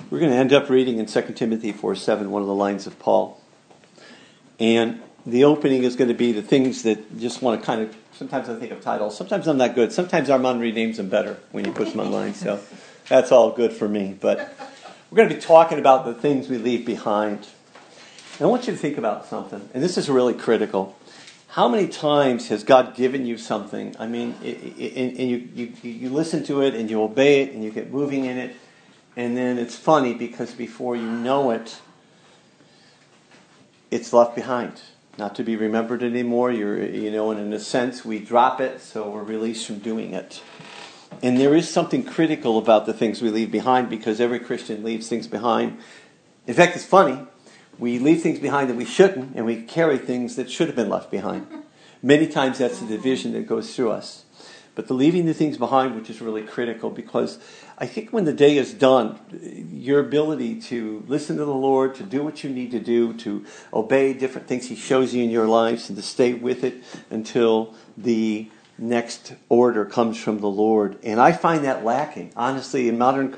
We're going to end up reading in 2 Timothy 4:7, one of the lines of Paul. And the opening is going to be the things that just want to kind of, sometimes I think of titles, sometimes I'm not good. Sometimes Armand renames them better when you put them online, so that's all good for me. But we're going to be talking about the things we leave behind. And I want you to think about something, and this is really critical. How many times has God given you something? I mean, and you listen to it, and you obey it, and you get moving in it, and then it's funny because before you know it, it's left behind, not to be remembered anymore. And in a sense, we drop it, so we're released from doing it. And there is something critical about the things we leave behind, because every Christian leaves things behind. In fact, it's funny. We leave things behind that we shouldn't, and we carry things that should have been left behind. Many times that's the division that goes through us. But the leaving the things behind, which is really critical, because I think when the day is done, your ability to listen to the Lord, to do what you need to do, to obey different things He shows you in your lives, and to stay with it until the next order comes from the Lord. And I find that lacking, honestly,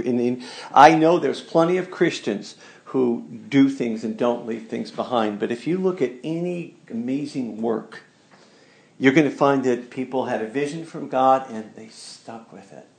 I know there's plenty of Christians who do things and don't leave things behind. But if you look at any amazing work, you're going to find that people had a vision from God and they stuck with it.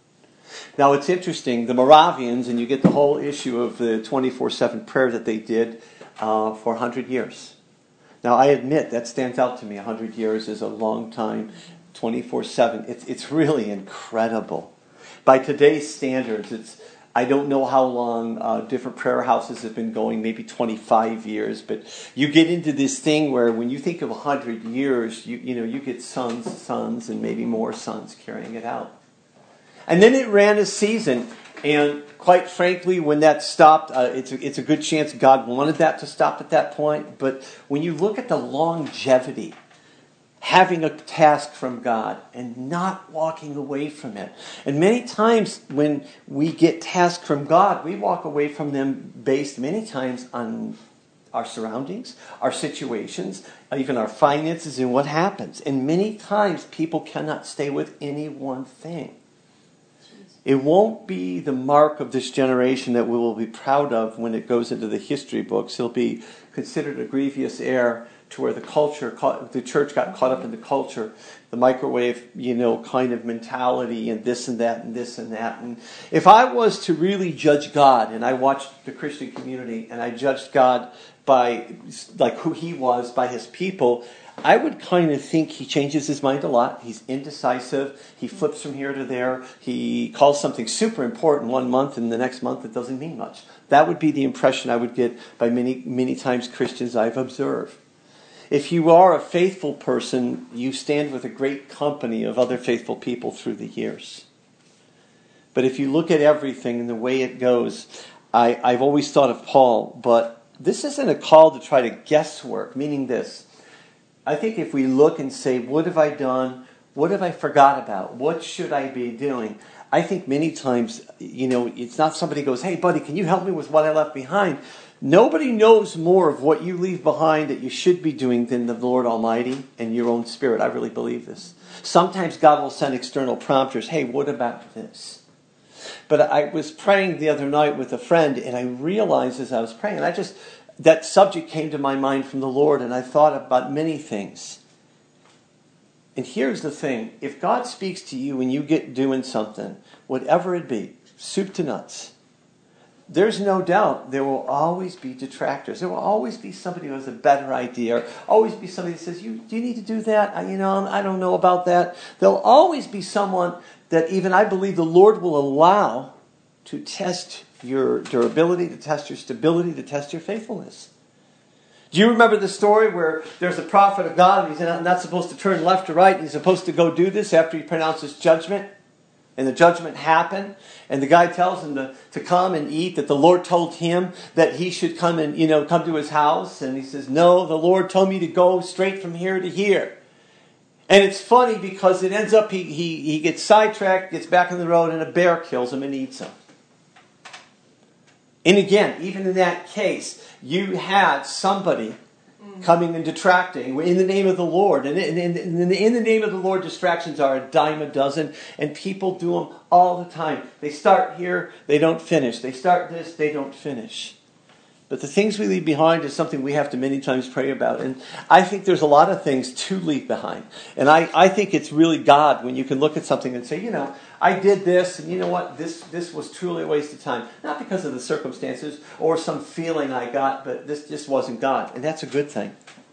Now it's interesting, the Moravians, and you get the whole issue of the 24/7 prayer that they did for 100 years. Now I admit that stands out to me. 100 years is a long time, 24/7. It's really incredible. By today's standards, I don't know how long different prayer houses have been going, maybe 25 years, but you get into this thing where when you think of 100 years, you get sons, and maybe more sons carrying it out. And then it ran a season, and quite frankly, when that stopped, it's a good chance God wanted that to stop at that point. But when you look at the longevity, having a task from God and not walking away from it. And many times when we get tasks from God, we walk away from them based many times on our surroundings, our situations, even our finances and what happens. And many times people cannot stay with any one thing. It won't be the mark of this generation that we will be proud of when it goes into the history books. It'll be considered a grievous error to where the church got caught up in the culture, the microwave, kind of mentality, and this and that and this and that. And if I was to really judge God, and I watched the Christian community, and I judged God by who He was, by His people, I would kind of think He changes His mind a lot. He's indecisive. He flips from here to there. He calls something super important one month, and the next month it doesn't mean much. That would be the impression I would get by many, many times Christians I've observed. If you are a faithful person, you stand with a great company of other faithful people through the years. But if you look at everything and the way it goes, I've always thought of Paul, but this isn't a call to try to guesswork, meaning this. I think if we look and say, what have I done? What have I forgot about? What should I be doing? I think many times, it's not somebody goes, hey, buddy, can you help me with what I left behind? Nobody knows more of what you leave behind that you should be doing than the Lord Almighty and your own spirit. I really believe this. Sometimes God will send external prompters. Hey, what about this? But I was praying the other night with a friend, and I realized as I was praying, that subject came to my mind from the Lord, and I thought about many things. And here's the thing. If God speaks to you and you get doing something, whatever it be, soup to nuts, there's no doubt there will always be detractors. There will always be somebody who has a better idea. Always be somebody that says, do you need to do that? I don't know about that. There'll always be someone that even I believe the Lord will allow to test your durability, to test your stability, to test your faithfulness. Do you remember the story where there's a prophet of God and he's not supposed to turn left or right and he's supposed to go do this after he pronounces judgment? And the judgment happened, and the guy tells him to come and eat, that the Lord told him that he should come and, come to his house. And he says, no, the Lord told me to go straight from here to here. And it's funny because it ends up, he gets sidetracked, gets back on the road, and a bear kills him and eats him. And again, even in that case, you had somebody coming and detracting. In the name of the Lord. And in the name of the Lord, distractions are a dime a dozen. And people do them all the time. They start here, they don't finish. They start this, they don't finish. But the things we leave behind is something we have to many times pray about. And I think there's a lot of things to leave behind. And I think it's really God when you can look at something and say, I did this, and you know what? This was truly a waste of time. Not because of the circumstances or some feeling I got, but this just wasn't God. And that's a good thing.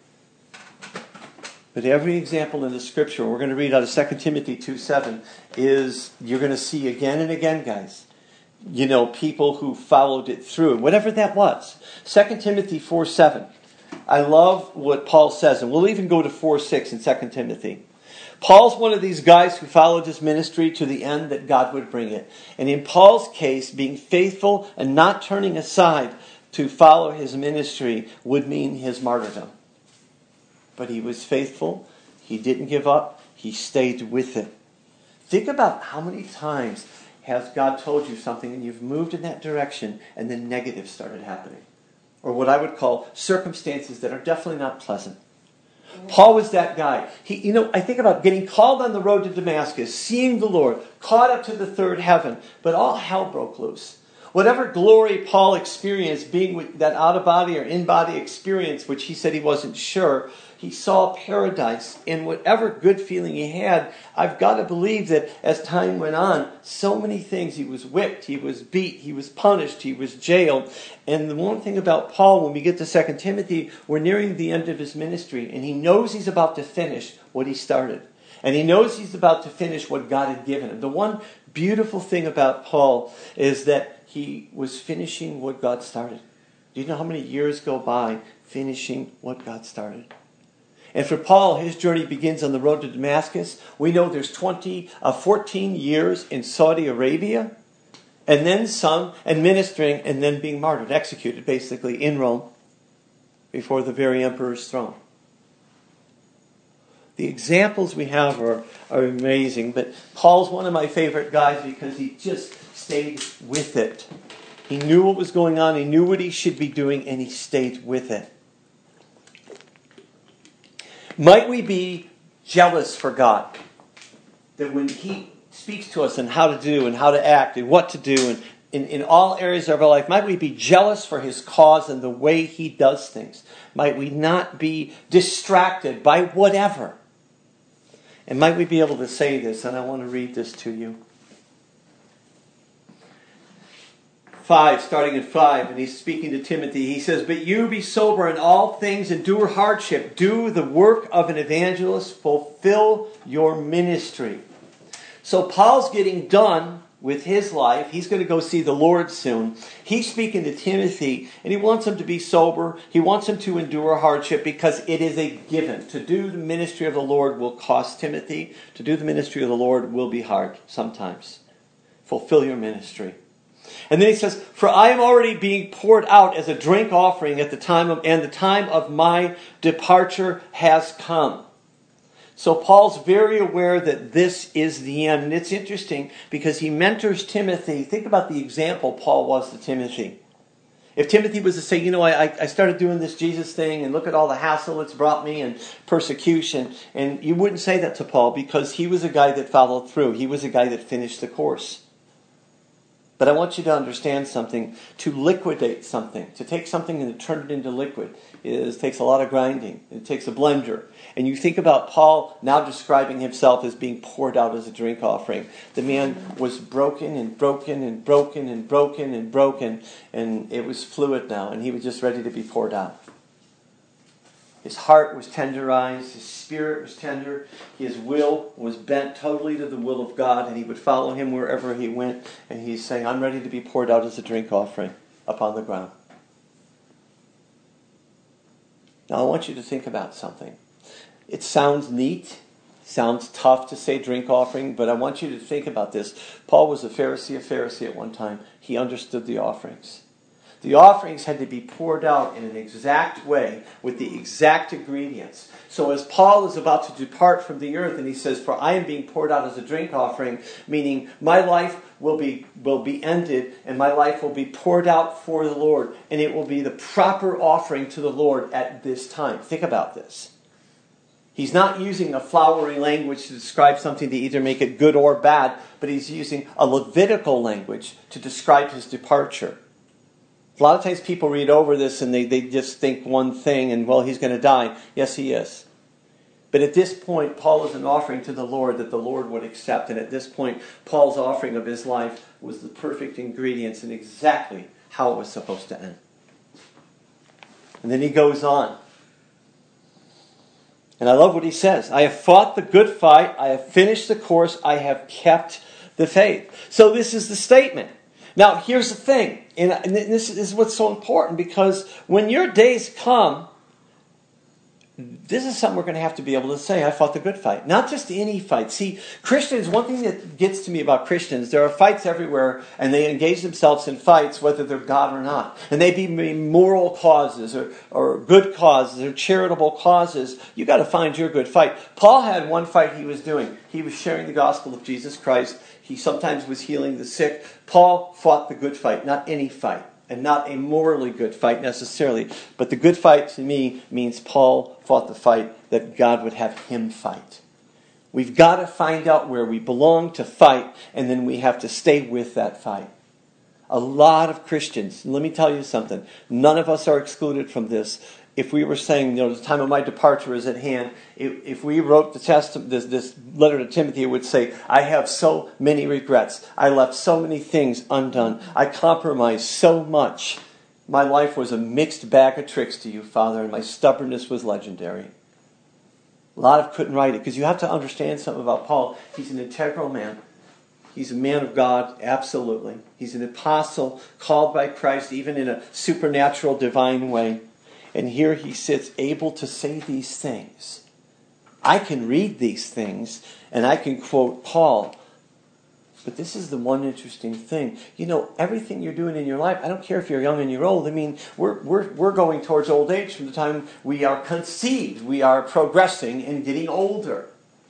But every example in the Scripture, we're going to read out of 2 Timothy 2:7, is you're going to see again and again, guys, people who followed it through, whatever that was. 2 Timothy 4:7. I love what Paul says, and we'll even go to 4:6 in 2 Timothy. Paul's one of these guys who followed his ministry to the end that God would bring it. And in Paul's case, being faithful and not turning aside to follow his ministry would mean his martyrdom. But he was faithful. He didn't give up. He stayed with it. Think about how many times has God told you something and you've moved in that direction and then negative started happening. Or what I would call circumstances that are definitely not pleasant. Paul was that guy. I think about getting called on the road to Damascus, seeing the Lord, caught up to the third heaven, but all hell broke loose. Whatever glory Paul experienced, being with that out-of-body or in-body experience, which he said he wasn't sure, he saw paradise. And whatever good feeling he had, I've got to believe that as time went on, so many things, he was whipped, he was beat, he was punished, he was jailed. And the one thing about Paul, when we get to 2 Timothy, we're nearing the end of his ministry, and he knows he's about to finish what he started. And he knows he's about to finish what God had given him. The one beautiful thing about Paul is that he was finishing what God started. Do you know how many years go by finishing what God started? And for Paul, his journey begins on the road to Damascus. We know there's 14 years in Saudi Arabia, and then some, and ministering, and then being martyred, executed basically in Rome before the very emperor's throne. The examples we have are amazing, but Paul's one of my favorite guys because he just stayed with it. He knew what was going on, he knew what he should be doing, and he stayed with it. Might we be jealous for God? That when He speaks to us on how to do and how to act and what to do and in all areas of our life, might we be jealous for His cause and the way He does things? Might we not be distracted by whatever? And might we be able to say this, and I want to read this to you. 5, starting at 5, and he's speaking to Timothy. He says, "But you be sober in all things, endure hardship, do the work of an evangelist, fulfill your ministry." So Paul's getting done with his life. He's going to go see the Lord soon. He's speaking to Timothy, and he wants him to be sober. He wants him to endure hardship because it is a given. To do the ministry of the Lord will cost Timothy. To do the ministry of the Lord will be hard sometimes. Fulfill your ministry. And then he says, "For I am already being poured out as a drink offering at the time of my departure has come." So Paul's very aware that this is the end. And it's interesting because he mentors Timothy. Think about the example Paul was to Timothy. If Timothy was to say, I started doing this Jesus thing and look at all the hassle it's brought me and persecution. And you wouldn't say that to Paul because he was a guy that followed through. He was a guy that finished the course. But I want you to understand something. To liquidate something, to take something and to turn it into liquid, takes a lot of grinding. It takes a blender. And you think about Paul now describing himself as being poured out as a drink offering. The man was broken and broken and broken and broken and broken, and it was fluid now, and he was just ready to be poured out. His heart was tenderized, his spirit was tender, his will was bent totally to the will of God, and he would follow Him wherever he went. And he's saying, "I'm ready to be poured out as a drink offering upon the ground." Now I want you to think about something. It sounds neat, sounds tough to say drink offering, but I want you to think about this. Paul was a Pharisee at one time. He understood the offerings. The offerings had to be poured out in an exact way with the exact ingredients. So as Paul is about to depart from the earth, and he says, "For I am being poured out as a drink offering," meaning my life will be ended, and my life will be poured out for the Lord, and it will be the proper offering to the Lord at this time. Think about this. He's not using a flowery language to describe something to either make it good or bad, but he's using a Levitical language to describe his departure. A lot of times people read over this and they just think one thing, and well, he's going to die. Yes, he is. But at this point, Paul is an offering to the Lord that the Lord would accept. And at this point, Paul's offering of his life was the perfect ingredients and exactly how it was supposed to end. And then he goes on. And I love what he says. "I have fought the good fight. I have finished the course. I have kept the faith." So this is the statement. Now, here's the thing. And this is what's so important, because when your days come, this is something we're going to have to be able to say, "I fought the good fight." Not just any fight. See, Christians, one thing that gets to me about Christians, there are fights everywhere, and they engage themselves in fights whether they're God or not. And they be moral causes or good causes or charitable causes. You've got to find your good fight. Paul had one fight he was doing. He was sharing the gospel of Jesus Christ. He sometimes was healing the sick. Paul fought the good fight, not any fight. And not a morally good fight necessarily. But the good fight to me means Paul fought the fight that God would have him fight. We've got to find out where we belong to fight, and then we have to stay with that fight. A lot of Christians, let me tell you something, none of us are excluded from this. If we were saying, the time of my departure is at hand, if we wrote this letter to Timothy, it would say, "I have so many regrets. I left so many things undone. I compromised so much. My life was a mixed bag of tricks to you, Father, and my stubbornness was legendary." A lot of couldn't write it, because you have to understand something about Paul. He's an integral man. He's a man of God, absolutely. He's an apostle called by Christ, even in a supernatural, divine way. And here he sits able to say these things. I can read these things and I can quote Paul. But this is the one interesting thing. Everything you're doing in your life, I don't care if you're young and you're old. I mean, we're going towards old age from the time we are conceived. We are progressing and getting older.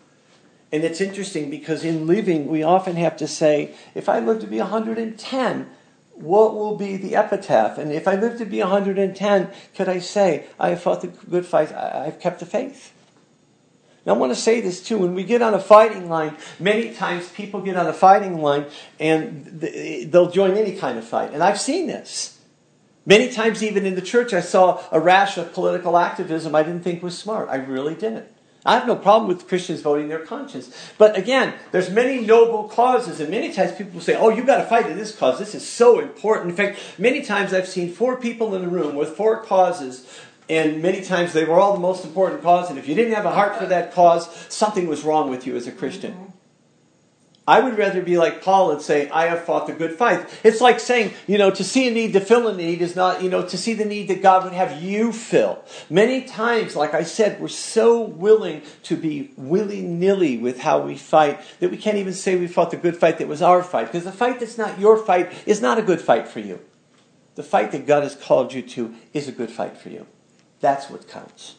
And it's interesting because in living, we often have to say, if I live to be 110, what will be the epitaph? And if I live to be 110, could I say, "I have fought the good fight, I've kept the faith"? Now I want to say this too. When we get on a fighting line, many times people get on a fighting line and they'll join any kind of fight. And I've seen this. Many times even in the church I saw a rash of political activism I didn't think was smart. I really didn't. I have no problem with Christians voting their conscience. But again, there's many noble causes, and many times people say, "Oh, you've got to fight in this cause. This is so important." In fact, many times I've seen 4 people in a room with 4 causes, and many times they were all the most important cause, and if you didn't have a heart for that cause, something was wrong with you as a Christian. I would rather be like Paul and say, "I have fought the good fight." It's like saying, to see a need, to fill a need is not, to see the need that God would have you fill. Many times, like I said, we're so willing to be willy-nilly with how we fight that we can't even say we fought the good fight that was our fight. Because the fight that's not your fight is not a good fight for you. The fight that God has called you to is a good fight for you. That's what counts.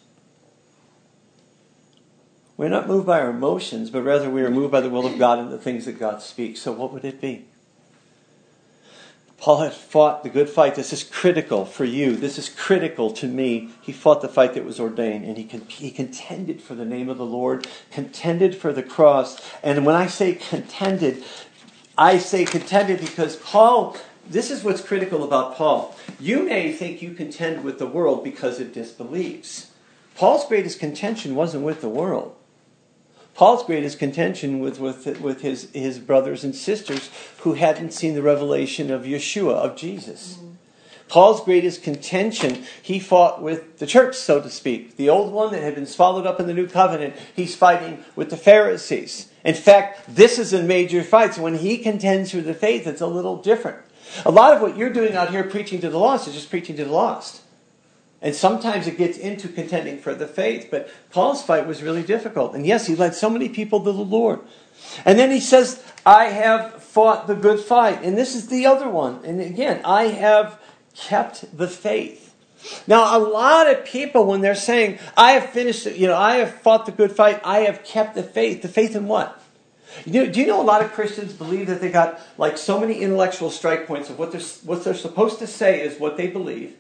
We're not moved by our emotions, but rather we are moved by the will of God and the things that God speaks. So what would it be? Paul had fought the good fight. This is critical for you. This is critical to me. He fought the fight that was ordained, and he contended for the name of the Lord, contended for the cross. And when I say contended because Paul, this is what's critical about Paul. You may think you contend with the world because it disbelieves. Paul's greatest contention wasn't with the world. Paul's greatest contention was with his brothers and sisters who hadn't seen the revelation of Yeshua, of Jesus. Mm-hmm. Paul's greatest contention, he fought with the church, so to speak. The old one that had been swallowed up in the new covenant, he's fighting with the Pharisees. In fact, this is a major fight. So when he contends for the faith, it's a little different. A lot of what you're doing out here preaching to the lost is just preaching to the lost. And sometimes it gets into contending for the faith. But Paul's fight was really difficult. And yes, he led so many people to the Lord. And then he says, "I have fought the good fight." And this is the other one. And again, I have kept the faith. Now, a lot of people, when they're saying, I have finished, I have fought the good fight, I have kept the faith in what? Do you know a lot of Christians believe that they got like so many intellectual strike points of what they're supposed to say is what they believe.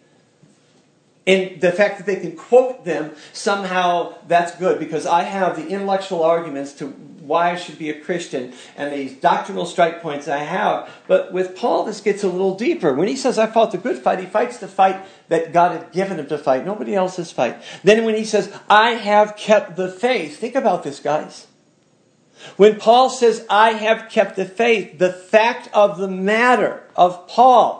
And the fact that they can quote them, somehow that's good because I have the intellectual arguments to why I should be a Christian and these doctrinal strike points I have. But with Paul, this gets a little deeper. When he says, I fought the good fight, he fights the fight that God had given him to fight. Nobody else's fight. Then when he says, I have kept the faith, think about this, guys. When Paul says, I have kept the faith, the fact of the matter of Paul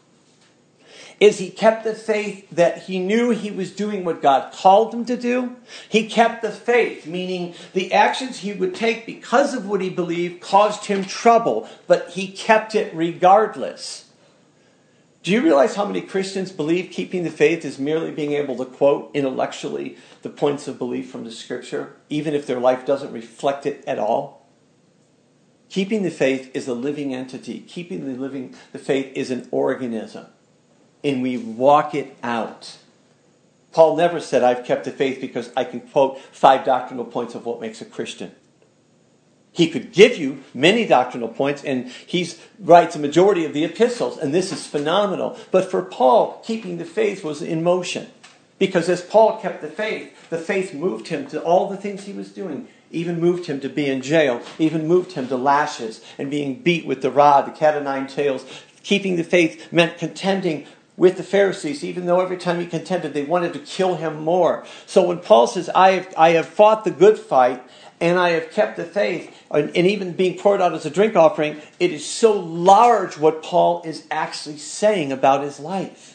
is he kept the faith that he knew he was doing what God called him to do. He kept the faith, meaning the actions he would take because of what he believed caused him trouble, but he kept it regardless. Do you realize how many Christians believe keeping the faith is merely being able to quote intellectually the points of belief from the Scripture, even if their life doesn't reflect it at all? Keeping the faith is a living entity. Keeping the faith is an organism. And we walk it out. Paul never said, I've kept the faith because I can quote 5 doctrinal points of what makes a Christian. He could give you many doctrinal points, and he writes a majority of the epistles, and this is phenomenal. But for Paul, keeping the faith was in motion. Because as Paul kept the faith moved him to all the things he was doing. Even moved him to be in jail. Even moved him to lashes and being beat with the rod, the cat o' nine tails. Keeping the faith meant contending with the Pharisees, even though every time he contended, they wanted to kill him more. So when Paul says, I have fought the good fight, and I have kept the faith, and even being poured out as a drink offering, it is so large what Paul is actually saying about his life.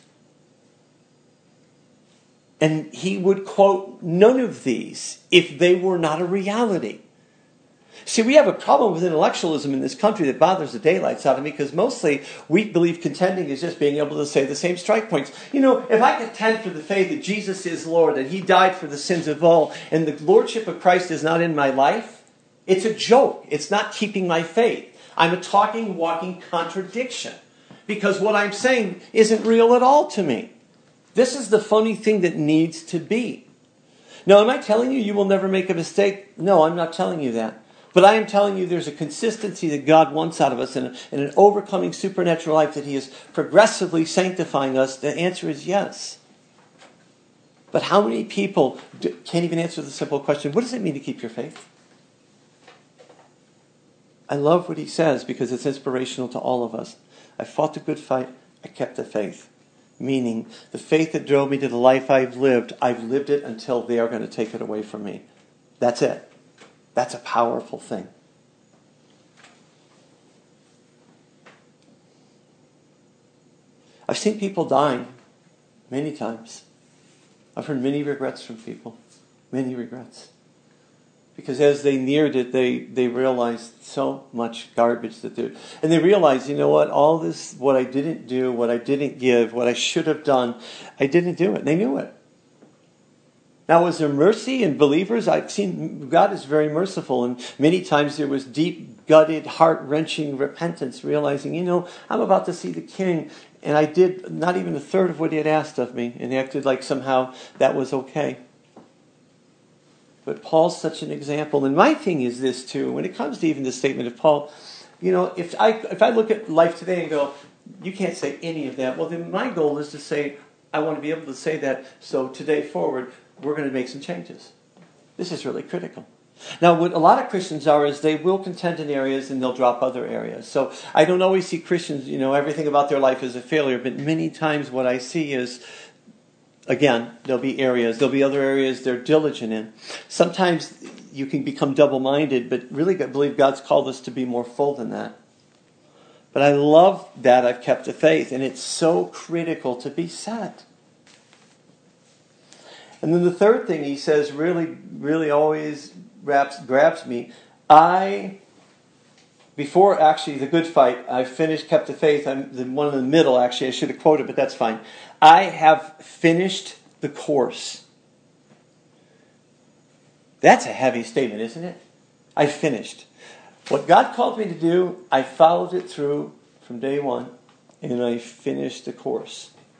And he would quote none of these if they were not a reality. See, we have a problem with intellectualism in this country that bothers the daylights out of me because mostly we believe contending is just being able to say the same strike points. If I contend for the faith that Jesus is Lord, that He died for the sins of all, and the Lordship of Christ is not in my life, it's a joke. It's not keeping my faith. I'm a talking, walking contradiction because what I'm saying isn't real at all to me. This is the funny thing that needs to be. Now, am I telling you will never make a mistake? No, I'm not telling you that. But I am telling you there's a consistency that God wants out of us and an overcoming supernatural life that He is progressively sanctifying us. The answer is yes. But how many people can't even answer the simple question, what does it mean to keep your faith? I love what he says because it's inspirational to all of us. I fought the good fight. I kept the faith. Meaning the faith that drove me to the life I've lived it until they are going to take it away from me. That's it. That's a powerful thing. I've seen people dying many times. I've heard many regrets from people. Many regrets. Because as they neared it, they realized so much garbage that they're... And they realized, all this, what I didn't do, what I didn't give, what I should have done, I didn't do it. They knew it. Now, was there mercy in believers? I've seen God is very merciful, and many times there was deep, gutted, heart-wrenching repentance, realizing, I'm about to see the King, and I did not even a third of what He had asked of me, and acted like somehow that was okay. But Paul's such an example, and my thing is this too. When it comes to even the statement of Paul, if I look at life today and go, you can't say any of that. Well, then my goal is to say, I want to be able to say that. So today forward, we're going to make some changes. This is really critical. Now, what a lot of Christians are is they will contend in areas and they'll drop other areas. So I don't always see Christians, everything about their life is a failure. But many times what I see is, again, there'll be other areas they're diligent in. Sometimes you can become double-minded, but really I believe God's called us to be more full than that. But I love that I've kept the faith, and it's so critical to be said. And then the third thing he says really, really always grabs me. Before actually the good fight, I kept the faith. I'm the one in the middle, actually. I should have quoted, but that's fine. I have finished the course. That's a heavy statement, isn't it? I finished. What God called me to do, I followed it through from day one, and I finished the course.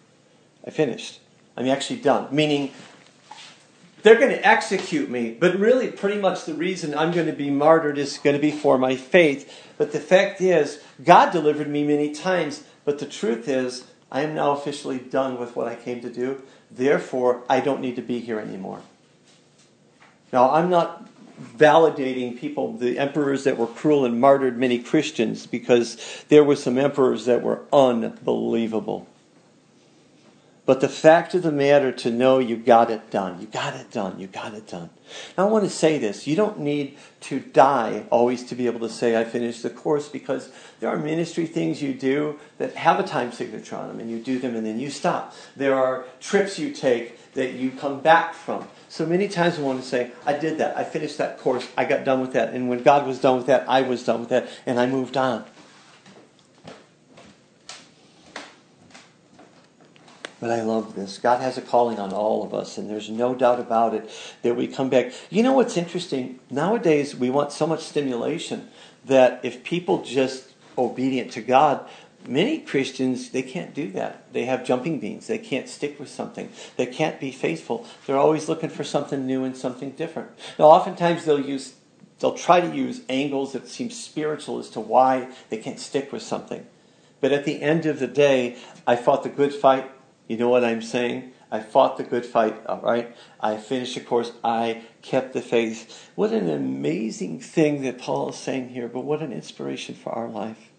I finished. I'm actually done. Meaning, they're going to execute me, but really pretty much the reason I'm going to be martyred is going to be for my faith. But the fact is, God delivered me many times, but the truth is, I am now officially done with what I came to do. Therefore, I don't need to be here anymore. Now, I'm not validating people, the emperors that were cruel and martyred many Christians, because there were some emperors that were unbelievable. But the fact of the matter to know you got it done. You got it done. You got it done. Now I want to say this. You don't need to die always to be able to say I finished the course, because there are ministry things you do that have a time signature on them, and you do them and then you stop. There are trips you take that you come back from. So many times I want to say, I did that. I finished that course. I got done with that. And when God was done with that, I was done with that. And I moved on. But I love this. God has a calling on all of us, and there's no doubt about it that we come back. You know what's interesting? Nowadays, we want so much stimulation that if people just obedient to God, many Christians, they can't do that. They have jumping beans. They can't stick with something. They can't be faithful. They're always looking for something new and something different. Now, oftentimes they'll try to use angles that seem spiritual as to why they can't stick with something. But at the end of the day, I fought the good fight. You know what I'm saying? I fought the good fight, all right? I finished the course. I kept the faith. What an amazing thing that Paul is saying here, but what an inspiration for our life.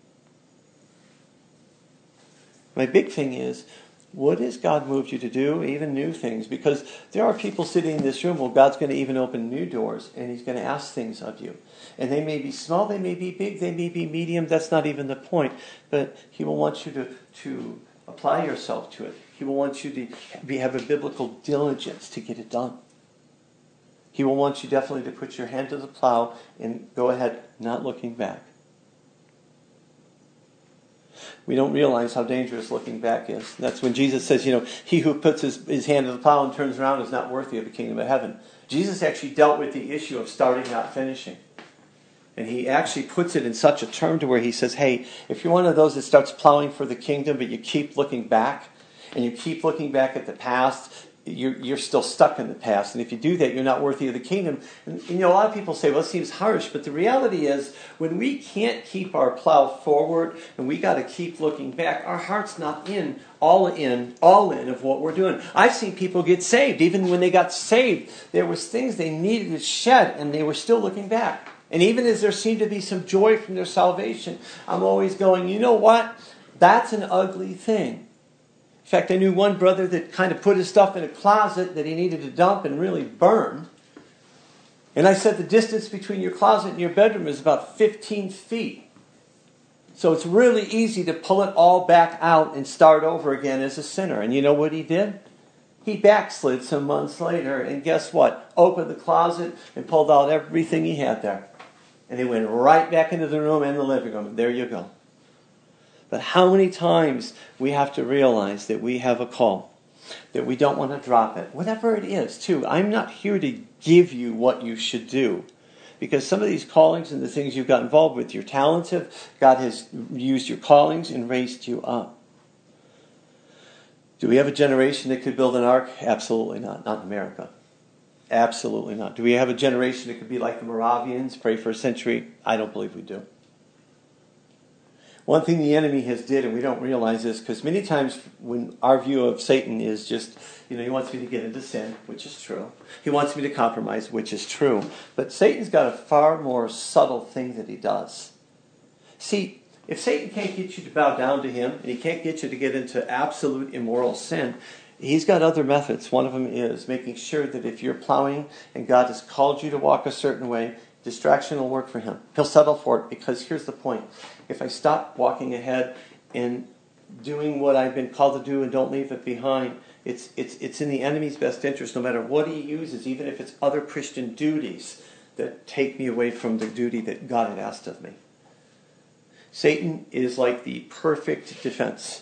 My big thing is, what has God moved you to do? Even new things. Because there are people sitting in this room, well, God's going to even open new doors, and He's going to ask things of you. And they may be small, they may be big, they may be medium. That's not even the point. But He will want you to apply yourself to it. He will want you to have a biblical diligence to get it done. He will want you definitely to put your hand to the plow and go ahead, not looking back. We don't realize how dangerous looking back is. That's when Jesus says, he who puts his hand to the plow and turns around is not worthy of the kingdom of heaven. Jesus actually dealt with the issue of starting, not finishing. And He actually puts it in such a term to where He says, hey, if you're one of those that starts plowing for the kingdom, but you keep looking back, and you keep looking back at the past, you're still stuck in the past. And if you do that, you're not worthy of the kingdom. And a lot of people say, well, it seems harsh. But the reality is, when we can't keep our plow forward, and we got to keep looking back, our heart's not all in of what we're doing. I've seen people get saved. Even when they got saved, there was things they needed to shed, and they were still looking back. And even as there seemed to be some joy from their salvation, I'm always going, you know what? That's an ugly thing. In fact, I knew one brother that kind of put his stuff in a closet that he needed to dump and really burn. And I said the distance between your closet and your bedroom is about 15 feet. So it's really easy to pull it all back out and start over again as a sinner. And you know what he did? He backslid some months later, and guess what? Opened the closet and pulled out everything he had there. And he went right back into the room and the living room. And there you go. But how many times we have to realize that we have a call, that we don't want to drop it, whatever it is, too. I'm not here to give you what you should do, because some of these callings and the things you've got involved with, you're talented. God has used your callings and raised you up. Do we have a generation that could build an ark? Absolutely not. Not in America. Absolutely not. Do we have a generation that could be like the Moravians, pray for a century? I don't believe we do. One thing the enemy has did, and we don't realize this, because many times when our view of Satan is just, he wants me to get into sin, which is true. He wants me to compromise, which is true. But Satan's got a far more subtle thing that he does. See, if Satan can't get you to bow down to him, and he can't get you to get into absolute immoral sin, he's got other methods. One of them is making sure that if you're plowing and God has called you to walk a certain way, distraction will work for him. He'll settle for it, because here's the point. If I stop walking ahead and doing what I've been called to do and don't leave it behind, it's in the enemy's best interest, no matter what he uses, even if it's other Christian duties that take me away from the duty that God had asked of me. Satan is like the perfect defense.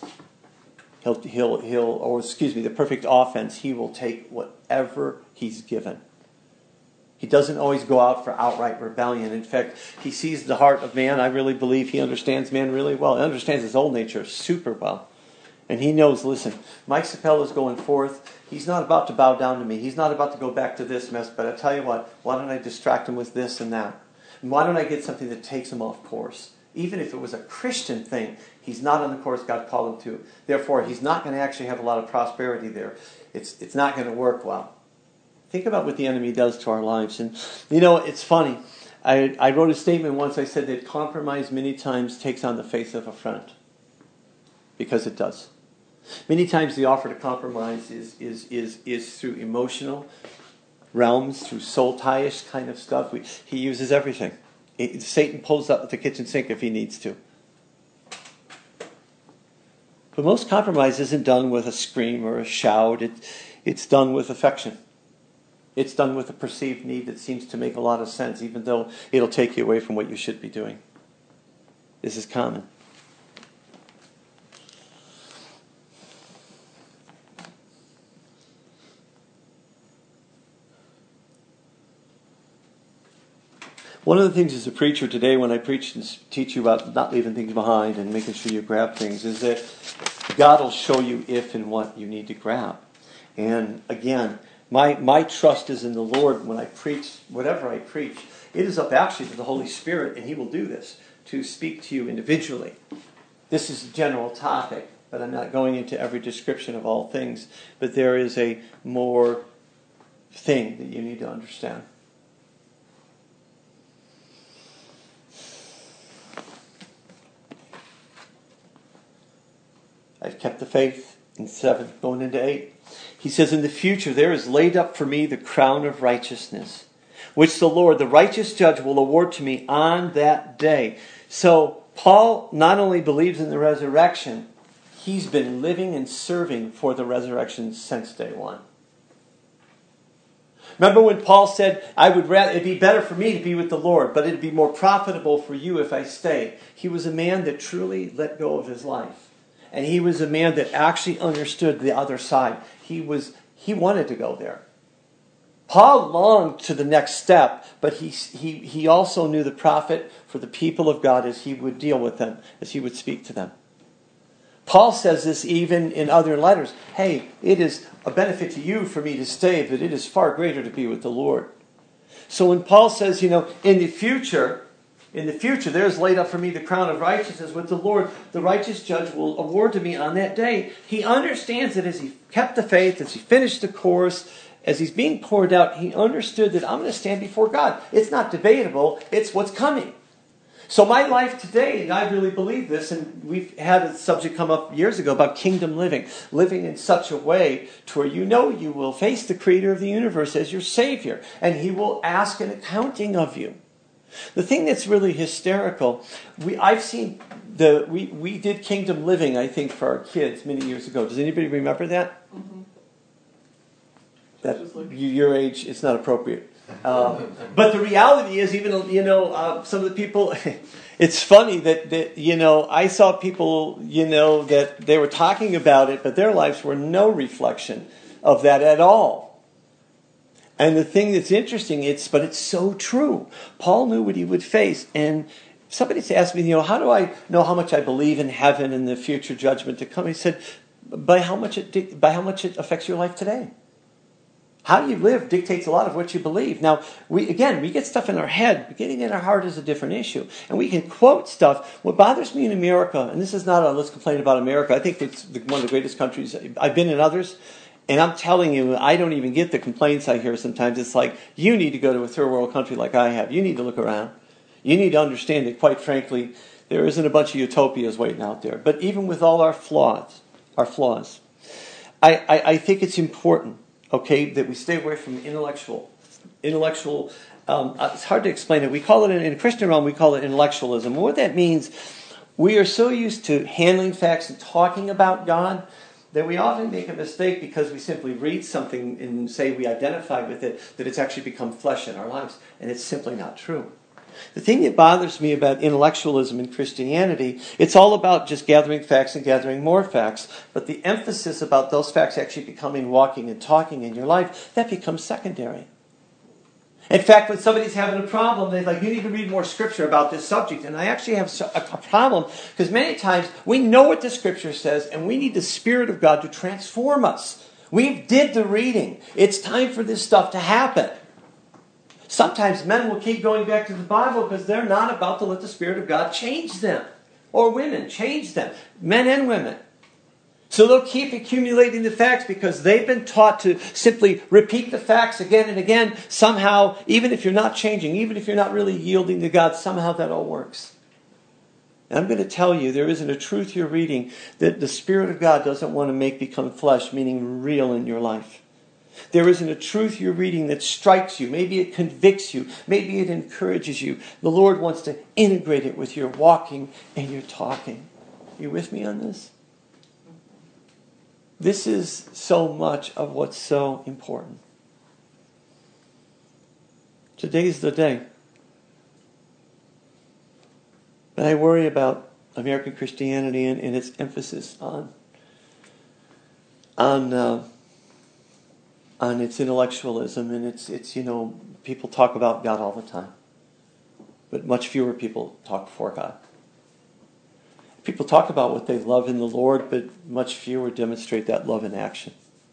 The perfect offense. He will take whatever he's given. He doesn't always go out for outright rebellion. In fact, he sees the heart of man. I really believe he understands man really well. He understands his old nature super well. And he knows, listen, Mike Sapella is going forth. He's not about to bow down to me. He's not about to go back to this mess. But I tell you what, why don't I distract him with this and that? And why don't I get something that takes him off course? Even if it was a Christian thing, he's not on the course God called him to. Therefore, he's not going to actually have a lot of prosperity there. It's not going to work well. Think about what the enemy does to our lives. And, it's funny. I wrote a statement once. I said that compromise many times takes on the face of affront. Because it does. Many times the offer to compromise is through emotional realms, through soul tie-ish kind of stuff. He uses everything. Satan pulls up the kitchen sink if he needs to. But most compromise isn't done with a scream or a shout. It's done with affection. It's done with a perceived need that seems to make a lot of sense, even though it'll take you away from what you should be doing. This is common. One of the things as a preacher today, when I preach and teach you about not leaving things behind and making sure you grab things, is that God will show you if and what you need to grab. And again, my trust is in the Lord when I preach, whatever I preach. It is up actually to the Holy Spirit, and He will do this, to speak to you individually. This is a general topic, but I'm not going into every description of all things. But there is a more thing that you need to understand. I've kept the faith in 7, going into 8. He says, in the future there is laid up for me the crown of righteousness, which the Lord, the righteous judge, will award to me on that day. So Paul not only believes in the resurrection, he's been living and serving for the resurrection since day one. Remember when Paul said, it'd be better for me to be with the Lord, but it'd be more profitable for you if I stay. He was a man that truly let go of his life. And he was a man that actually understood the other side. He wanted to go there. Paul longed to the next step, but he also knew the profit for the people of God as he would deal with them, as he would speak to them. Paul says this even in other letters. Hey, it is a benefit to you for me to stay, but it is far greater to be with the Lord. So when Paul says, in the future, there is laid up for me the crown of righteousness, with the Lord, the righteous judge, will award to me on that day. He understands that as he kept the faith, as he finished the course, as he's being poured out, he understood that I'm going to stand before God. It's not debatable. It's what's coming. So my life today, and I really believe this, and we've had a subject come up years ago about kingdom living. Living in such a way to where you will face the creator of the universe as your Savior, and He will ask an accounting of you. The thing that's really hysterical, we did kingdom living, I think, for our kids many years ago. Does anybody remember that? Mm-hmm. That your age, it's not appropriate. But the reality is, even some of the people, it's funny that I saw people that they were talking about it, but their lives were no reflection of that at all. And the thing that's interesting, but it's so true. Paul knew what he would face. And somebody's asked me, how do I know how much I believe in heaven and the future judgment to come? He said, by how much it affects your life today. How you live dictates a lot of what you believe. Now, we get stuff in our head, but getting in our heart is a different issue. And we can quote stuff. What bothers me in America, and this is not let's complain about America. I think it's one of the greatest countries. I've been in others. And I'm telling you, I don't even get the complaints I hear sometimes. It's like, you need to go to a third world country like I have. You need to look around. You need to understand that, quite frankly, there isn't a bunch of utopias waiting out there. But even with all our flaws, I think it's important, okay, that we stay away from intellectual. It's hard to explain it. We call it, in the Christian realm, we call it intellectualism. And what that means, we are so used to handling facts and talking about God that we often make a mistake because we simply read something and say we identify with it, that it's actually become flesh in our lives. And it's simply not true. The thing that bothers me about intellectualism in Christianity, it's all about just gathering facts and gathering more facts. But the emphasis about those facts actually becoming walking and talking in your life, that becomes secondary. In fact, when somebody's having a problem, they're like, you need to read more scripture about this subject. And I actually have a problem because many times we know what the scripture says and we need the Spirit of God to transform us. We did the reading. It's time for this stuff to happen. Sometimes men will keep going back to the Bible because they're not about to let the Spirit of God change them. Or women, change them. Men and women. So they'll keep accumulating the facts because they've been taught to simply repeat the facts again and again. Somehow, even if you're not changing, even if you're not really yielding to God, somehow that all works. And I'm going to tell you, there isn't a truth you're reading that the Spirit of God doesn't want to make become flesh, meaning real in your life. There isn't a truth you're reading that strikes you. Maybe it convicts you. Maybe it encourages you. The Lord wants to integrate it with your walking and your talking. Are you with me on this? This is so much of what's so important. Today's the day. But I worry about American Christianity and its emphasis on its intellectualism and its people talk about God all the time, but much fewer people talk for God. People talk about what they love in the Lord, but much fewer demonstrate that love in action.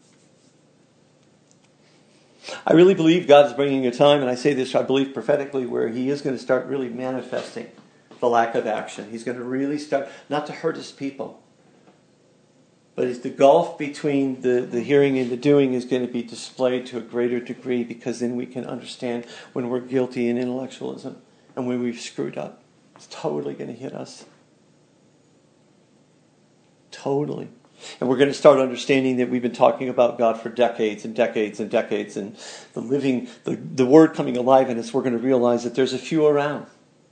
I really believe God is bringing a time, and I say this, I believe prophetically, where He is going to start really manifesting the lack of action. He's going to really start, not to hurt His people, but it's the gulf between the hearing and the doing is going to be displayed to a greater degree, because then we can understand when we're guilty in intellectualism and when we've screwed up. It's totally going to hit us. Totally. And we're going to start understanding that we've been talking about God for decades and decades and decades, and the Word coming alive in us, we're going to realize that there's a few around.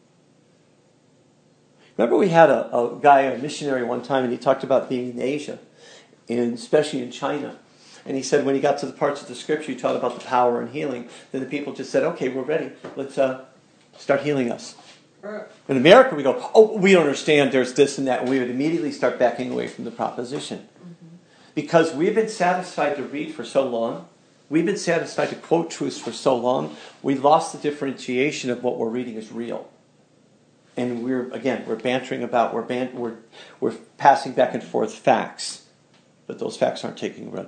Remember we had a guy, a missionary one time, and he talked about being in Asia, and especially in China. And he said when he got to the parts of the scripture he taught about the power and healing, then the people just said, okay, we're ready. Let's start healing us. In America, we go, oh, we don't understand, there's this and that, and we would immediately start backing away from the proposition. Because we've been satisfied to read for so long, we've been satisfied to quote truths for so long, we lost the differentiation of what we're reading is real. And we're bantering about, we're passing back and forth facts, but those facts aren't taking root.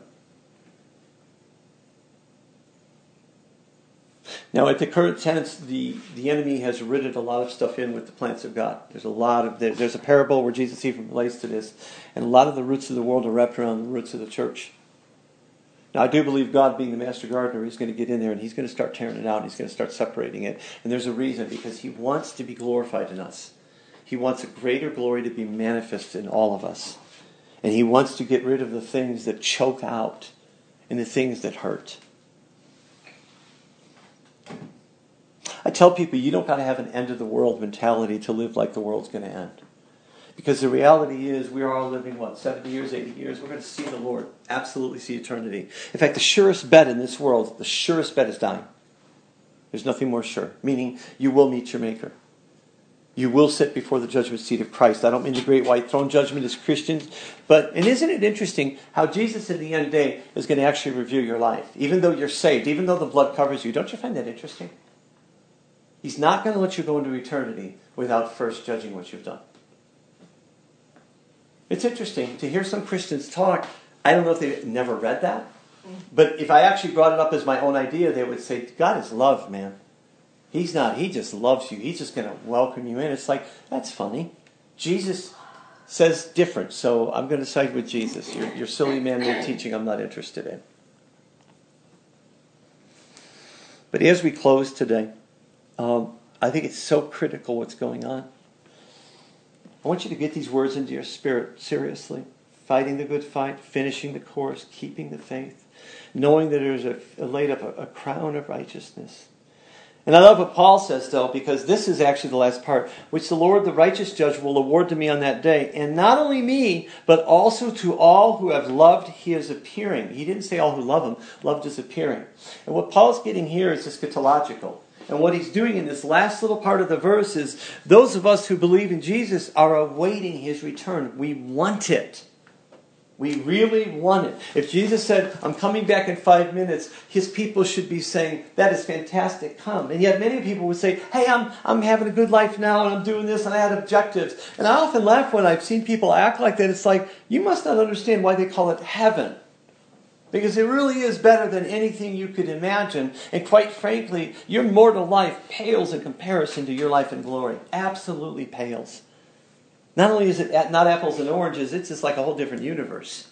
Now, at the current tense, the enemy has rooted a lot of stuff in with the plants of God. There's a parable where Jesus even relates to this, and a lot of the roots of the world are wrapped around the roots of the church. Now, I do believe God, being the master gardener, He's going to get in there and He's going to start tearing it out. And He's going to start separating it. And there's a reason, because He wants to be glorified in us. He wants a greater glory to be manifest in all of us. And He wants to get rid of the things that choke out and the things that hurt. I tell people, you don't got to have an end of the world mentality to live like the world's going to end. Because the reality is, we are all living, 70 years, 80 years? We're going to see the Lord, absolutely see eternity. In fact, the surest bet in this world, the surest bet is dying. There's nothing more sure. Meaning, you will meet your Maker. You will sit before the judgment seat of Christ. I don't mean the great white throne judgment as Christians, and isn't it interesting how Jesus in the end day is going to actually review your life? Even though you're saved, even though the blood covers you. Don't you find that interesting? He's not going to let you go into eternity without first judging what you've done. It's interesting to hear some Christians talk. I don't know if they've never read that, but if I actually brought it up as my own idea, they would say, God is love, man. He's not. He just loves you. He's just going to welcome you in. It's like, that's funny. Jesus says different, so I'm going to side with Jesus. Your silly man-made teaching I'm not interested in. But as we close today, I think it's so critical what's going on. I want you to get these words into your spirit seriously. Fighting the good fight, finishing the course, keeping the faith, knowing that there's laid up a crown of righteousness. And I love what Paul says, though, because this is actually the last part, which the Lord, the righteous judge, will award to me on that day. And not only me, but also to all who have loved His appearing. He didn't say all who love Him, loved His appearing. And what Paul's getting here is eschatological. And what he's doing in this last little part of the verse is, those of us who believe in Jesus are awaiting His return. We want it. We really want it. If Jesus said, I'm coming back in 5 minutes, his people should be saying, that is fantastic, come. And yet many people would say, hey, I'm having a good life now, and I'm doing this, and I had objectives. And I often laugh when I've seen people act like that. It's like, you must not understand why they call it heaven. Because it really is better than anything you could imagine. And quite frankly, your mortal life pales in comparison to your life in glory. Absolutely pales. Not only is it not apples and oranges, it's just like a whole different universe.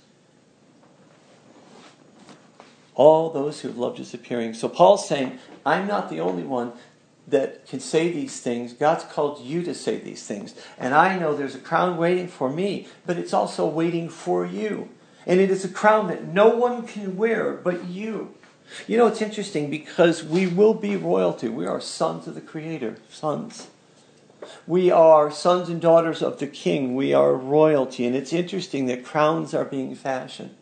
All those who have loved his appearing. So Paul's saying, I'm not the only one that can say these things. God's called you to say these things. And I know there's a crown waiting for me, but it's also waiting for you. And it is a crown that no one can wear but you. You know, it's interesting because we will be royalty. We are sons of the Creator. Sons. We are sons and daughters of the King. We are royalty. And it's interesting that crowns are being fashioned.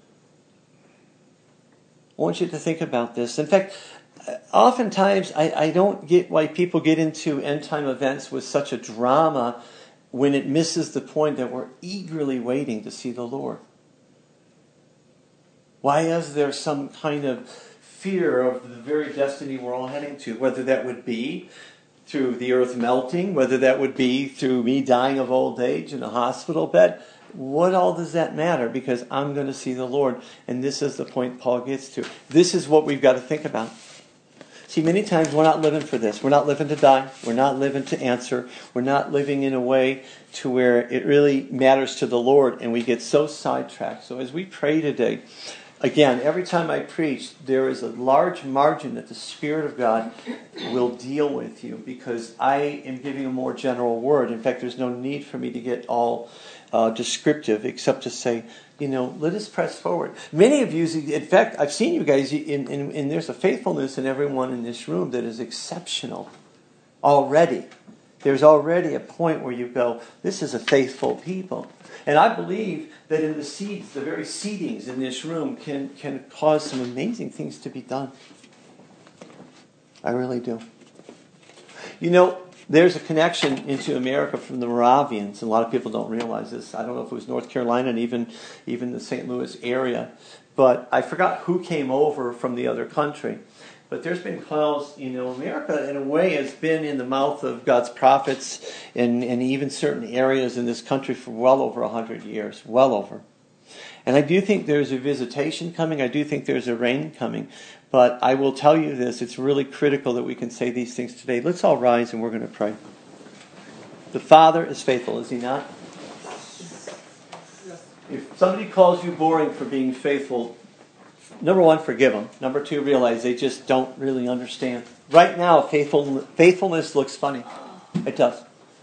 I want you to think about this. In fact, oftentimes I don't get why people get into end-time events with such a drama when it misses the point that we're eagerly waiting to see the Lord. Why is there some kind of fear of the very destiny we're all heading to? Whether that would be through the earth melting, whether that would be through me dying of old age in a hospital bed. What all does that matter? Because I'm going to see the Lord. And this is the point Paul gets to. This is what we've got to think about. See, many times we're not living for this. We're not living to die. We're not living to answer. We're not living in a way to where it really matters to the Lord. And we get so sidetracked. So as we pray today, again, every time I preach, there is a large margin that the Spirit of God will deal with you because I am giving a more general word. In fact, there's no need for me to get all descriptive except to say, let us press forward. Many of you, in fact, I've seen you guys, and there's a faithfulness in everyone in this room that is exceptional already. There's already a point where you go, this is a faithful people. And I believe that in the seeds, the very seedings in this room can cause some amazing things to be done. I really do. There's a connection into America from the Moravians, and a lot of people don't realize this. I don't know if it was North Carolina and even the St. Louis area, but I forgot who came over from the other country. But there's been calls, America in a way has been in the mouth of God's prophets and even certain areas in this country for well over 100 years, well over. And I do think there's a visitation coming. I do think there's a rain coming. But I will tell you this, it's really critical that we can say these things today. Let's all rise and we're going to pray. The Father is faithful, is he not? If somebody calls you boring for being faithful, number one, forgive them. Number two, realize they just don't really understand. Right now, faithfulness looks funny. It does.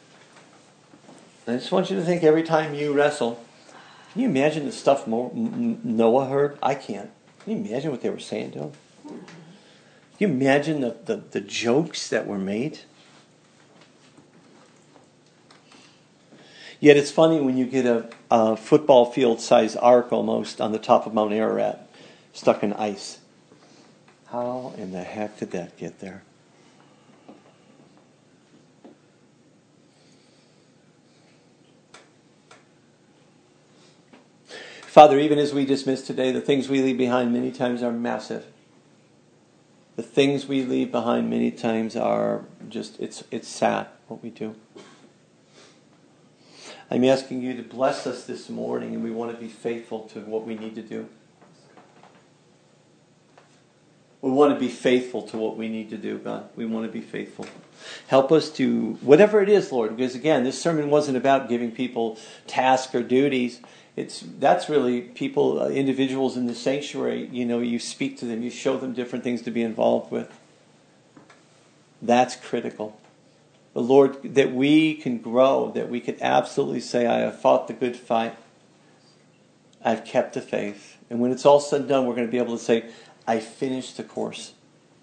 I just want you to think every time you wrestle, can you imagine the stuff Noah heard? I can't. Can you imagine what they were saying to him? Can you imagine the jokes that were made? Yet it's funny when you get a football field-sized ark almost on the top of Mount Ararat, stuck in ice. How in the heck did that get there? Father, even as we dismiss today, the things we leave behind many times are massive. The things we leave behind many times are just, it's sad what we do. I'm asking you to bless us this morning, and we want to be faithful to what we need to do. We want to be faithful to what we need to do, God. We want to be faithful. Help us to, whatever it is, Lord, because again, this sermon wasn't about giving people tasks or duties. That's really people, individuals in the sanctuary, you speak to them, you show them different things to be involved with. That's critical. But Lord, that we can grow, that we can absolutely say, I have fought the good fight. I've kept the faith. And when it's all said and done, we're going to be able to say, I finished the course.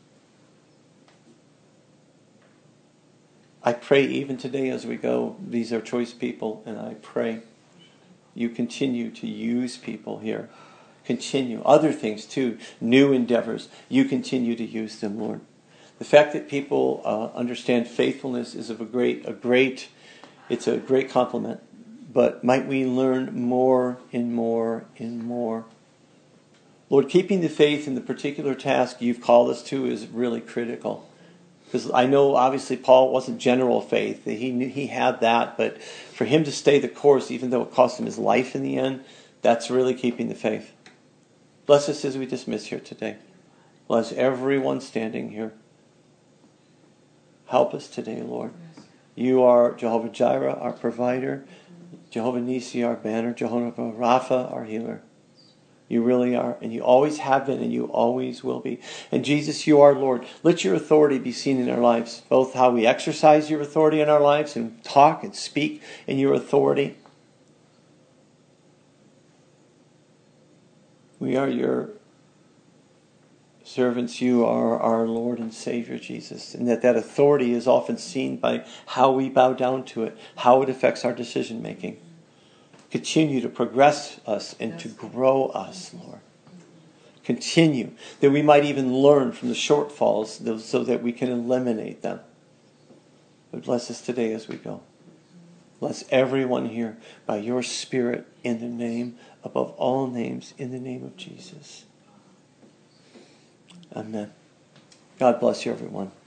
I pray even today as we go, these are choice people, and I pray you continue to use people here. Continue. Other things too, new endeavors. You continue to use them, Lord. The fact that people understand faithfulness is of a great compliment. but might we learn more and more and more. Lord, keeping the faith in the particular task you've called us to is really critical. Because I know, obviously, Paul wasn't general faith. He had that, but for him to stay the course, even though it cost him his life in the end, that's really keeping the faith. Bless us as we dismiss here today. Bless everyone standing here. Help us today, Lord. You are Jehovah Jireh, our provider. Jehovah Nisi, our banner. Jehovah Rapha, our healer. You really are, and you always have been, and you always will be. And Jesus, you are Lord. Let your authority be seen in our lives, both how we exercise your authority in our lives and talk and speak in your authority. We are your servants. You are our Lord and Savior, Jesus. And that authority is often seen by how we bow down to it, how it affects our decision making. Continue to progress us and to grow us, Lord. Continue that we might even learn from the shortfalls so that we can eliminate them. But bless us today as we go. Bless everyone here by your Spirit in the name above all names, in the name of Jesus. Amen. God bless you, everyone.